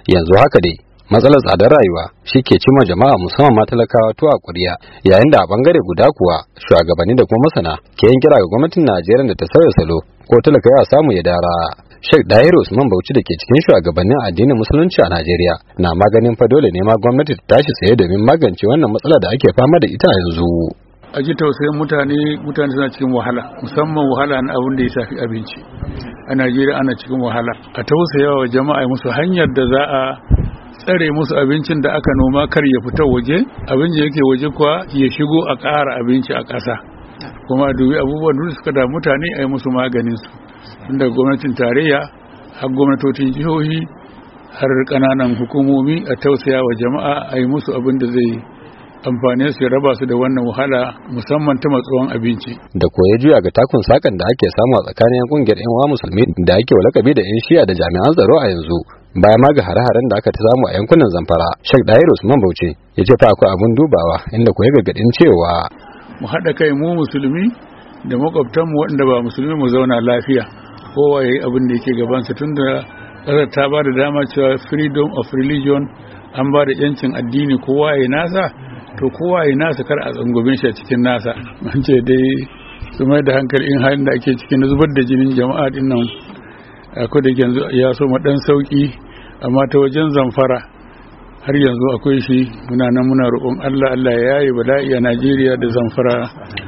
yanzu haka dai matsalar tsadar rayuwa shi ke cima jama'a musamman ma talakawa to a ƙuriya, yayin da a bangare guda kuwa shugabanni da kuma masana ke yin kira ga gwamnatin Najeriya da ta sauya salo ko talaka ya samu ya dara. Sheikh Dahiru Usman Bauchi da ke cikin shugabannin addinin musulunci a Najeriya na maganin fa dole ne ma gwamnati ta tashi tsaye domin magance wannan matsala da ake fama da ita yanzu. A ji tausayin mutane suna cikin wahala, musamman wahala na abin da ya shafi abinci. A Najeriya ana cikin wahala. A tausaya wa jama'a musu hanyar da za a tsare musu abincin da aka noma kar ya fita waje, abin da yake waje kuwa ya shigo a ƙara abinci a ƙasa. Kuma a dubi abubuwan da suka da mutane a yi musu maganin su. Tunda gwamnatin tarayya har gwamnatocin jihohi har ƙananan hukumomi a tausaya wa jama'a a yi musu abin da zai amfane su ya raba su da wannan wahala musamman ta matsuwan abinci. Da koya juya ga takun sakan da ake samu a tsakanin kungiyar yan uwa musulmi da ake walakabi da yan shi'a da jami'an tsaro a yanzu. Baya ma ga hare-haren da aka ta samu a yankunan Zamfara, Sheikh Dahiru Usman Bauchi ya ce fa akwai abun dubawa inda koya gargadin cewa mu haɗa kai mu musulmi da makwabtanmu waɗanda ba musulmi mu zauna lafiya. Kowa ya yi abin da yake gabansa tunda ƙasar ta ba da dama cewa freedom of religion, an ba da yancin addini kowa ya nasa, to kowa ya nasa kar a tsangwame shi a cikin nasa. An ce dai su mai da hankali in halin da ake cikin zubar da jinin jama'a din nan akwai da yanzu ya so ma dan sauki, amma ta wajen Zamfara har yanzu akwai shi. Muna nan muna roƙon Allah ya yaye bala'i a Najeriya da Zamfara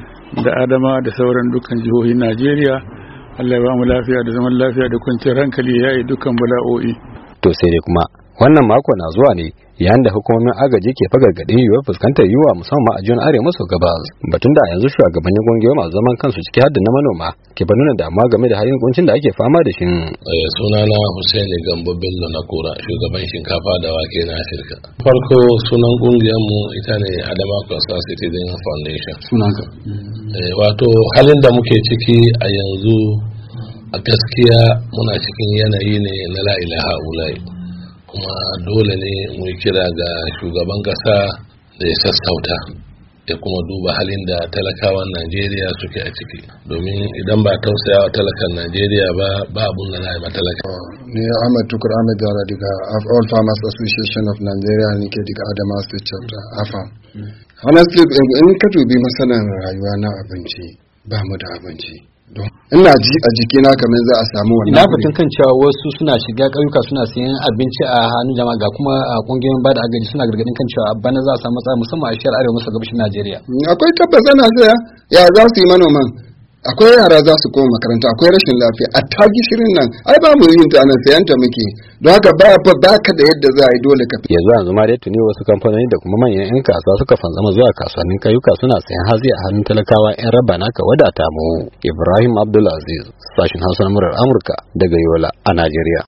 da Adama da sauran dukkan jihohin Najeriya. Allah ya ba mu lafiya da zaman lafiya da kwanciyar hankali ya yi dukkan bala'o'i. To sai dai kuma wannan mako na zuwa ne yayin da hukumomin agaji ke fagargaɗin yiwuwar fuskantar yiwuwa musamman a jihar arewa maso gabas, batun da yanzu shugabannin kungiyoyi masu zaman kansu ciki har da na manoma ke ba nuna damuwa game da halin kuncin da ake fama da shi. Sunana Hussaini Gambo Bello na Kura, shugaban shinkafa da wake na Afirka. Farko sunan kungiyar mu ita ne Adama Concerned Citizen Foundation. Sunanka? Wato halin da muke ciki a yanzu a gaskiya muna cikin yanayi ne na la ilaha ulai, kuma dole ne mu kira ga shugaban kasa da ya sassauta ya kuma duba halin da talakawan Najeriya suke a ciki, domin idan ba tausaya wa talakan Najeriya ba abun da na yi matalaka. Ni Ahmad Tukur Ahmed Dara daga All Farmers Association of Nigeria ne ke daga Adama State Chapter AFA. Honestly, in ka dubi masalan rayuwa na abinci, ba mu da abinci. Ina ji a jikina kamar za a samu wannan. Ina batun kan cewa wasu suna shiga ƙauyuka suna sayan abinci a hannun jama'a, ga kuma kungiyoyin bada agaji suna gargadin kan cewa bana za a samu matsala musamman a shiyar arewa maso gabashin Najeriya. Akwai tabbas ana saya, ya za su yi manoman. Akwai yara za su koma makaranta, akwai rashin lafiya. A tagi shirin nan ai ba mu yin ta nan sayan ta muke. Don haka ba ka da yadda za a yi dole ka fi. Yanzu ma dai tuni wasu kamfanoni da kuma manyan 'yan kasuwa suka fanzama zuwa kasuwannin kayuka suna sayan hatsi a hannun talakawa 'yan raba naka wadata mu. Ibrahim Abdulaziz, sashin Hausa na murar Amurka daga Yola a Najeriya.